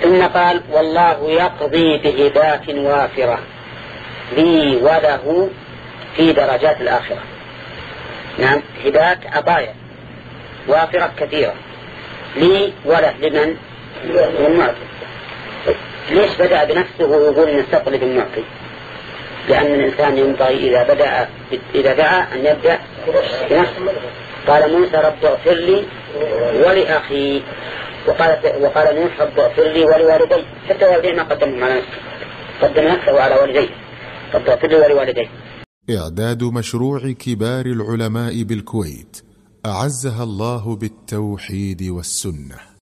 ثم قال والله يقضي بهبات وافرة لي وله في درجات الآخرة. نعم، هبات عطايا وافرة كثيرة لي وله لمن؟ للمعطي. ليش بدأ بنفسه ويقول نستقل بالمعطي؟ لأن الإنسان ينبغي إذا دعا أن يبدأ بنفسه. قال موسى رب اغفر لي ولأخي، وقال نوح رب اغفر لي ولوالدي، حتى والديه ما قدمهم على نفسه، قدم نفسه على والديه، رب اغفر لي ولوالدي. إعداد مشروع كبار العلماء بالكويت أعزها الله بالتوحيد والسنة.